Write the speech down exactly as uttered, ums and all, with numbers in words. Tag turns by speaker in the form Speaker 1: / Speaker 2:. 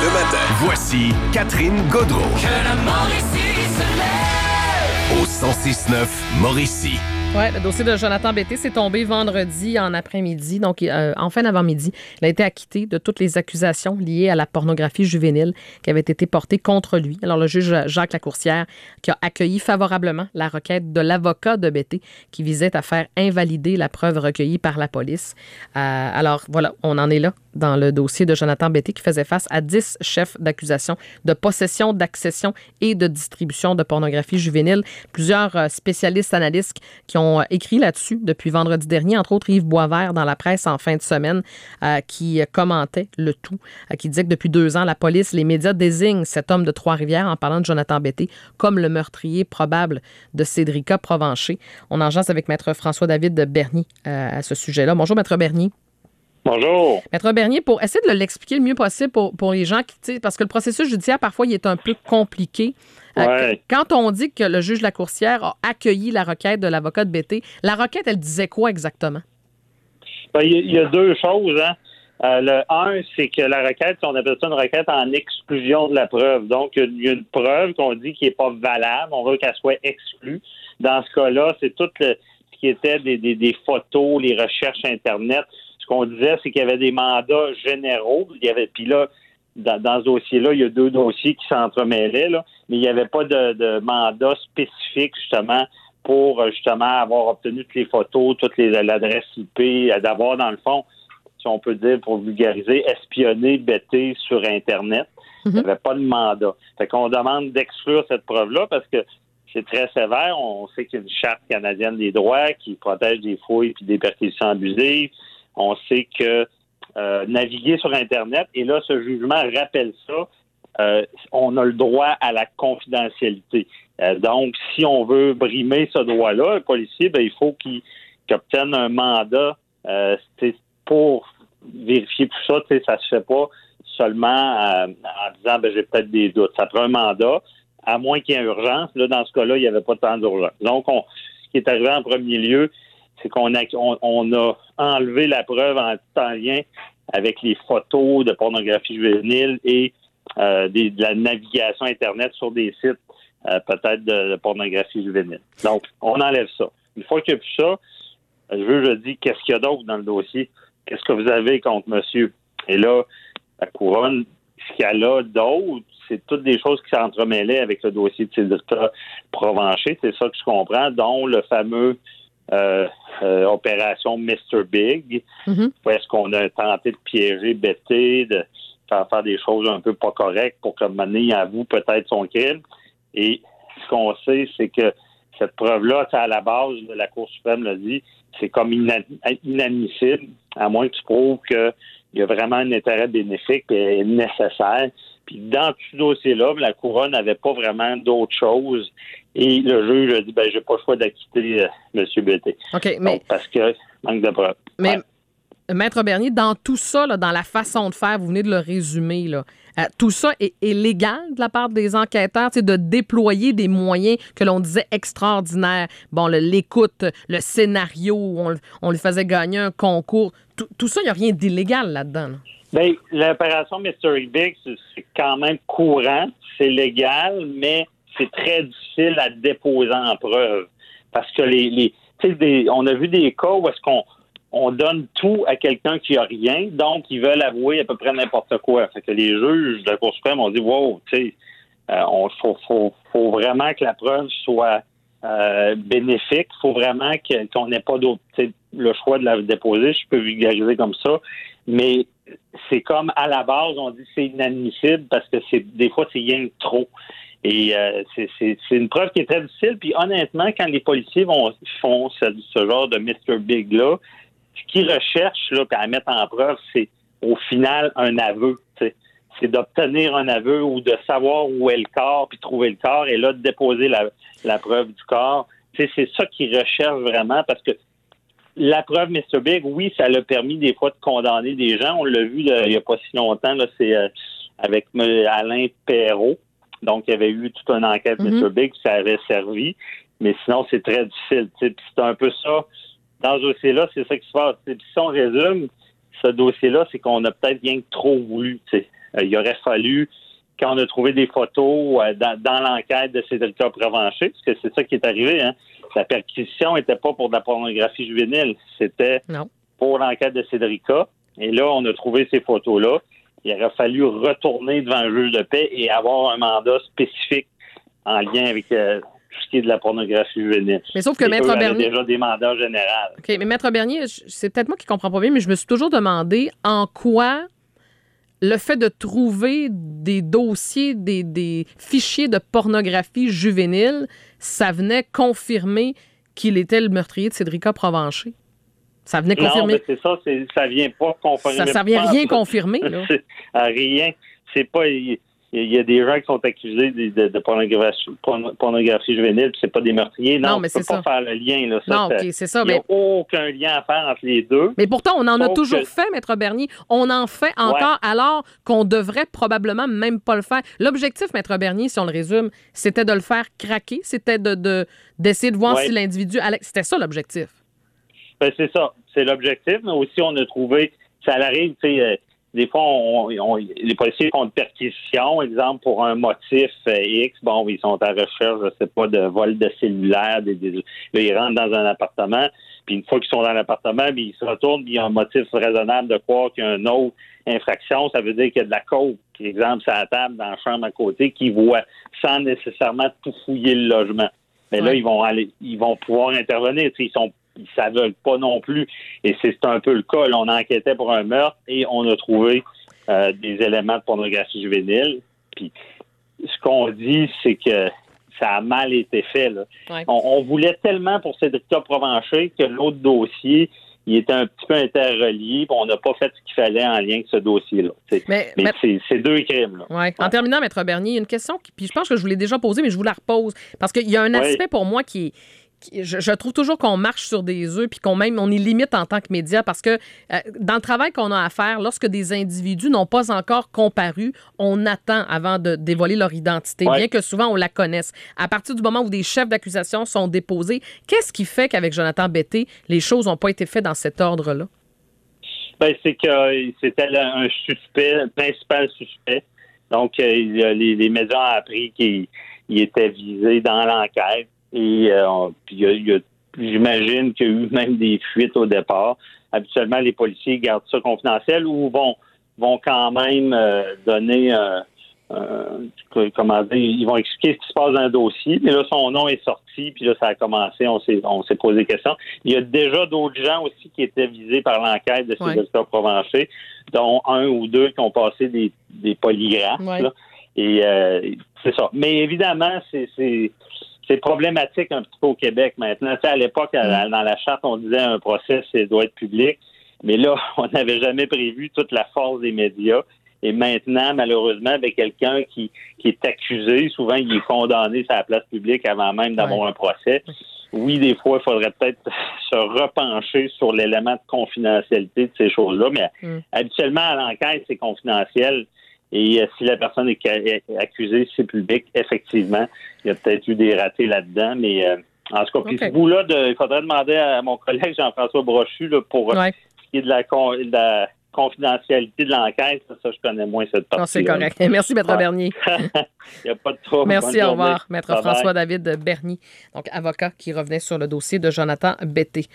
Speaker 1: le matin. Voici Catherine Gaudreau.
Speaker 2: Que la Mauricie se lève.
Speaker 1: Au cent six neuf Mauricie.
Speaker 3: Oui, le dossier de Jonathan Betté s'est tombé vendredi en après-midi, donc euh, en fin d'avant-midi. Il a été acquitté de toutes les accusations liées à la pornographie juvénile qui avaient été portées contre lui. Alors, le juge Jacques Lacourcière qui a accueilli favorablement la requête de l'avocat de Betté qui visait à faire invalider la preuve recueillie par la police. Euh, alors, voilà, on en est là dans le dossier de Jonathan Betté qui faisait face à dix chefs d'accusation de possession, d'accession et de distribution de pornographie juvénile. Plusieurs euh, spécialistes analystes qui ont écrit là-dessus depuis vendredi dernier, entre autres Yves Boisvert dans la presse en fin de semaine, euh, qui commentait le tout, euh, qui disait que depuis deux ans, la police, les médias désignent cet homme de Trois-Rivières en parlant de Jonathan Betté comme le meurtrier probable de Cédrica Provencher. On en jase avec Maître François-David Bernier euh, à ce sujet-là. Bonjour, Maître Bernier.
Speaker 4: Bonjour.
Speaker 3: Maître Bernier, pour essayer de l'expliquer le mieux possible pour, pour les gens, qui, parce que le processus judiciaire, parfois, il est un peu compliqué.
Speaker 4: Ouais.
Speaker 3: Euh, quand on dit que le juge Lacourcière a accueilli la requête de l'avocat de Betté, la requête, elle disait quoi exactement?
Speaker 4: Ben, il y a deux choses. Hein. Euh, le un, c'est que la requête, on appelle ça une requête en exclusion de la preuve. Donc, il y a une preuve qu'on dit qui n'est pas valable. On veut qu'elle soit exclue. Dans ce cas-là, c'est tout le, ce qui était des, des, des photos, les recherches Internet. Ce qu'on disait, c'est qu'il y avait des mandats généraux. Il y avait, puis là, dans, dans ce dossier-là, il y a deux dossiers qui s'entremêlaient, là, mais il n'y avait pas de, de mandat spécifique, justement, pour, justement, avoir obtenu toutes les photos, toute les, l'adresse I P, d'avoir, dans le fond, si on peut dire, pour vulgariser, espionner Betté sur Internet. Mm-hmm. Il n'y avait pas de mandat. Fait qu'on demande d'exclure cette preuve-là parce que c'est très sévère. On sait qu'il y a une charte canadienne des droits qui protège des fouilles et des perquisitions abusives. On sait que euh, naviguer sur Internet, et là, ce jugement rappelle ça, euh, on a le droit à la confidentialité. Euh, donc, si on veut brimer ce droit-là, un policier, ben, il faut qu'il, qu'il obtienne un mandat euh, pour vérifier tout ça. Ça se fait pas seulement euh, en disant ben, j'ai peut-être des doutes. Ça prend un mandat, à moins qu'il y ait urgence. Là, dans ce cas-là, il n'y avait pas tant d'urgence. Donc, on, ce qui est arrivé en premier lieu, c'est qu'on a, on, on a enlevé la preuve en, en lien avec les photos de pornographie juvénile et euh, des, de la navigation Internet sur des sites euh, peut-être de, de pornographie juvénile. Donc, on enlève ça. Une fois qu'il n'y a plus ça, je veux, je dis, qu'est-ce qu'il y a d'autre dans le dossier? Qu'est-ce que vous avez contre monsieur? Et là, la couronne, ce qu'il y a là d'autre, c'est toutes des choses qui s'entremêlaient avec le dossier de Cédrica Provencher. C'est ça que je comprends, dont le fameux Euh, euh, opération mister Big, mm-hmm. où est-ce qu'on a tenté de piéger Betté, de faire faire des choses un peu pas correctes pour que maintenant il avoue peut-être son crime. Et ce qu'on sait, c'est que cette preuve-là, à la base de la Cour suprême l'a dit, c'est comme ina- inadmissible, à moins que tu prouves qu'il y a vraiment un intérêt bénéfique et nécessaire. Puis dans tout ce dossier-là, la couronne n'avait pas vraiment d'autres choses. Et le juge a dit, ben j'ai pas le choix d'acquitter euh, M. Betté.
Speaker 3: OK, mais...
Speaker 4: Donc, parce que manque de preuves.
Speaker 3: Mais,
Speaker 4: ouais.
Speaker 3: Maître Bernier, dans tout ça, là, dans la façon de faire, vous venez de le résumer, là, euh, tout ça est, est légal de la part des enquêteurs, de déployer des moyens que l'on disait extraordinaires. Bon, le, l'écoute, le scénario, on, on lui faisait gagner un concours. Tout, tout ça, il n'y a rien d'illégal là-dedans. Là.
Speaker 4: Bien, l'opération mister Big, c'est, c'est quand même courant, c'est légal, mais c'est très difficile à déposer en preuve. Parce que les, les tu sais, des, on a vu des cas où est-ce qu'on on donne tout à quelqu'un qui a rien, donc ils veulent avouer à peu près n'importe quoi. Fait que les juges de la Cour suprême ont dit, wow, tu sais, euh, on faut, faut, faut vraiment que la preuve soit euh, bénéfique. Il faut vraiment que, qu'on n'ait pas d'autre, le choix de la déposer. Je peux vulgariser comme ça, mais c'est comme à la base, on dit que c'est inadmissible parce que c'est des fois c'est rien de trop. Et euh, c'est, c'est, c'est une preuve qui est très difficile. Puis honnêtement, quand les policiers vont font ce, ce genre de mister Big-là, ce qu'ils recherchent là, à mettre en preuve, c'est au final un aveu. T'sais. C'est d'obtenir un aveu ou de savoir où est le corps, puis trouver le corps, et là, de déposer la, la preuve du corps. T'sais, c'est ça qu'ils recherchent vraiment, parce que la preuve mister Big, oui, ça l'a permis des fois de condamner des gens. On l'a vu là, il n'y a pas si longtemps, là, c'est euh, avec Alain Perrault. Donc, il y avait eu toute une enquête mm-hmm. mister Big, ça avait servi. Mais sinon, c'est très difficile. Puis c'est un peu ça. Dans ce dossier-là, c'est ça qui se passe. Puis si on résume, ce dossier-là, c'est qu'on a peut-être rien que trop voulu. T'sais. euh, il aurait fallu, quand on a trouvé des photos euh, dans, dans l'enquête de Cédrica Provencher, parce que c'est ça qui est arrivé, hein, sa perquisition n'était pas pour de la pornographie juvénile, c'était
Speaker 3: non. pour
Speaker 4: l'enquête de Cédrica. Et là, on a trouvé ces photos-là. Il aurait fallu retourner devant un juge de paix et avoir un mandat spécifique en lien avec euh, tout ce qui est de la pornographie juvénile.
Speaker 3: Mais sauf que
Speaker 4: et
Speaker 3: Maître
Speaker 4: eux
Speaker 3: Bernier...
Speaker 4: déjà des mandats généraux.
Speaker 3: OK, mais Maître Bernier, c'est peut-être moi qui comprends pas bien, mais je me suis toujours demandé en quoi le fait de trouver des dossiers, des, des fichiers de pornographie juvénile, ça venait confirmer qu'il était le meurtrier de Cédrica Provencher. Ça venait confirmer.
Speaker 4: Non, mais c'est ça, c'est, ça vient pas confirmer.
Speaker 3: Ça, ça vient rien confirmer, là.
Speaker 4: C'est, rien. C'est pas... Il y a des gens qui sont accusés de, de, de pornographie, pornographie juvénile, puis c'est pas des meurtriers. Non,
Speaker 3: non mais
Speaker 4: tu
Speaker 3: c'est
Speaker 4: peux pas
Speaker 3: ça.
Speaker 4: faire le lien. Là. Ça,
Speaker 3: non, OK, c'est ça.
Speaker 4: Il n'y a
Speaker 3: mais...
Speaker 4: aucun lien à faire entre les deux.
Speaker 3: Mais pourtant, on en a
Speaker 4: Sauf
Speaker 3: toujours
Speaker 4: que...
Speaker 3: fait, Maître Bernier. On en fait encore
Speaker 4: ouais.
Speaker 3: alors qu'on devrait probablement même pas le faire. L'objectif, Maître Bernier, si on le résume, c'était de le faire craquer. C'était de, de, d'essayer de voir
Speaker 4: ouais.
Speaker 3: si l'individu... allait... C'était ça, l'objectif.
Speaker 4: Ben, c'est ça. C'est l'objectif, mais aussi, on a trouvé... Ça arrive, tu sais... Euh, des fois, on, on, les policiers font une perquisition, exemple, pour un motif euh, X. Bon, ils sont à recherche, je sais pas, de vol de cellulaire. Des, des, là, ils rentrent dans un appartement. Puis une fois qu'ils sont dans l'appartement, puis ils se retournent, puis il y a un motif raisonnable de croire qu'il y a une autre infraction. Ça veut dire qu'il y a de la coke, par exemple, sur la table, dans la chambre à côté, qui voit sans nécessairement tout fouiller le logement. Mais ouais. là, ils vont aller, ils vont pouvoir intervenir. Ils sont Ils ne veulent pas non plus. Et c'est un peu le cas. Là, on enquêtait pour un meurtre et on a trouvé euh, des éléments de pornographie juvénile. Puis ce qu'on dit, c'est que ça a mal été fait. Là.
Speaker 3: Ouais.
Speaker 4: On, on voulait tellement pour Cédrica Provencher que l'autre dossier, il était un petit peu interrelié, puis on n'a pas fait ce qu'il fallait en lien avec ce dossier-là. Mais, mais c'est, c'est deux crimes. Là.
Speaker 3: Ouais.
Speaker 4: Ouais.
Speaker 3: En terminant, Maître Bernier, il y a une question, qui, puis je pense que je vous l'ai déjà posée, mais je vous la repose. Parce qu'il y a un aspect ouais. pour moi qui est... Je, je trouve toujours qu'on marche sur des œufs puis qu'on même on est limite en tant que média parce que euh, dans le travail qu'on a à faire, lorsque des individus n'ont pas encore comparu, on attend avant de dévoiler leur identité, ouais. bien que souvent on la connaisse. À partir du moment où des chefs d'accusation sont déposés, qu'est-ce qui fait qu'avec Jonathan Betté, les choses n'ont pas été faites dans cet ordre-là?
Speaker 4: Ben, c'est que euh, c'était un suspect, un principal suspect. Donc, euh, les, les médias ont appris qu'il il était visé dans l'enquête. Et euh, puis, y a, y a, j'imagine qu'il y a eu même des fuites au départ. Habituellement, les policiers gardent ça confidentiel ou vont vont quand même euh, donner, euh, euh, comment dire, ils vont expliquer ce qui se passe dans le dossier. Mais là, son nom est sorti, puis là, ça a commencé, on s'est, on s'est posé des questions. Il y a déjà d'autres gens aussi qui étaient visés par l'enquête de Cédrica ouais. Provencher, dont un ou deux qui ont passé des, des polygraphes. Ouais. Là. Et euh, c'est ça. Mais évidemment, c'est... c'est C'est problématique un petit peu au Québec maintenant. Tu sais, à l'époque, à, dans la charte, on disait un procès, ça doit être public. Mais là, on n'avait jamais prévu toute la force des médias. Et maintenant, malheureusement, avec quelqu'un qui, qui est accusé, souvent, il est condamné sur la place publique avant même d'avoir ouais. un procès. Oui, des fois, il faudrait peut-être se repencher sur l'élément de confidentialité de ces choses-là. Mais mm. habituellement, à l'enquête, c'est confidentiel. Et euh, si la personne est, est accusée, c'est public, effectivement, il y a peut-être eu des ratés là-dedans, mais euh, en tout cas, puis okay. ce bout-là, de, il faudrait demander à mon collègue Jean-François Brochu là, pour ouais. ce qui est de la, con, de la confidentialité de l'enquête. Ça, ça, je connais moins cette partie.
Speaker 3: Non, c'est correct. Merci, Maître ouais. Bernier.
Speaker 4: Il n'y a pas de trouble.
Speaker 3: Merci,
Speaker 4: Bonne
Speaker 3: au revoir.
Speaker 4: Journée.
Speaker 3: Maître
Speaker 4: Bye-bye.
Speaker 3: François-David Bernier, donc avocat qui revenait sur le dossier de Jonathan Betté.